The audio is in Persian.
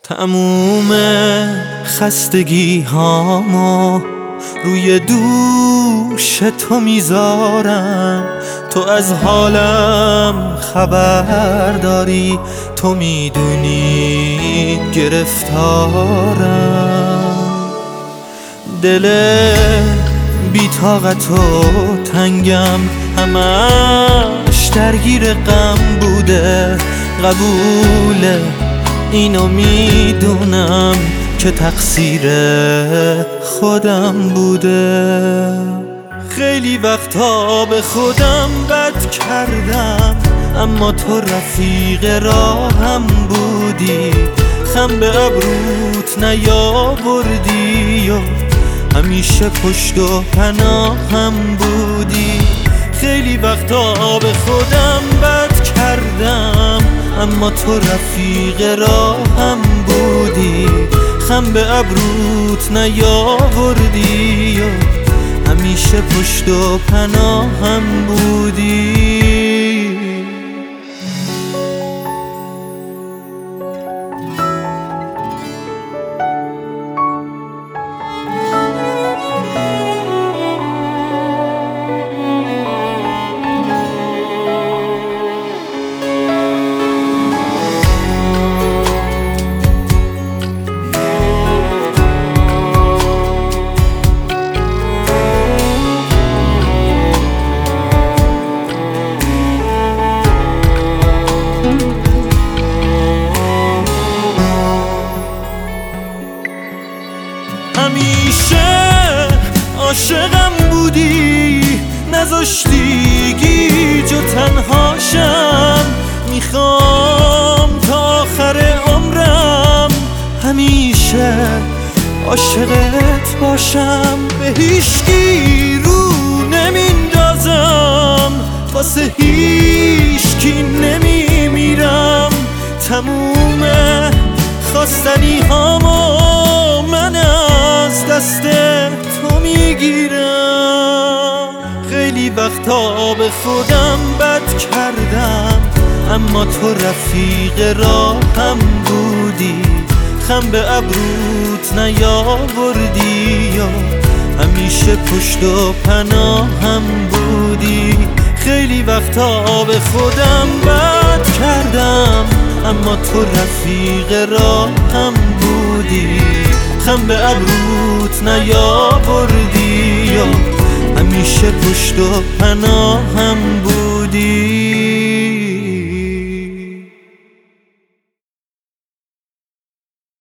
تموم خستگی هامو روی دوش تو میذارم. تو از حالم خبر داری، تو میدونی گرفتارم. دل بی طاقت و تنگم همش درگیر غم بوده. قبوله، اینو میدونم که تقصیر خودم بوده. خیلی وقتا به خودم بد کردم، اما تو رفیق راهم بودی. خم به ابروت نیاوردی و همیشه پشت و پناهم بودی. خیلی وقتا به خودم بد کردم، اما تو رفیق راهم بودی. خم به ابروت نیاوردی و همیشه پشت و پناهم بودی. همیشه عاشقم بودی، نذاشتی گیج و تنهاشم. میخوام تا آخر عمرم همیشه عاشقت باشم. به هیچکی رو نمیندازم، واسه هیچکی نمیمیرم. تموم خواستنی هامو من از دست تو میگیرم. خیلی وقتا به خودم بد کردم، اما تو رفیق راهم بودی. خم به ابروت نیاوردی و همیشه پشت و پناهم بودی. خیلی وقتا به خودم بد کردم، اما تو رفیق راهم بودی. خم به ابروت نیاوردی و همیشه پشت و پناهم بودی.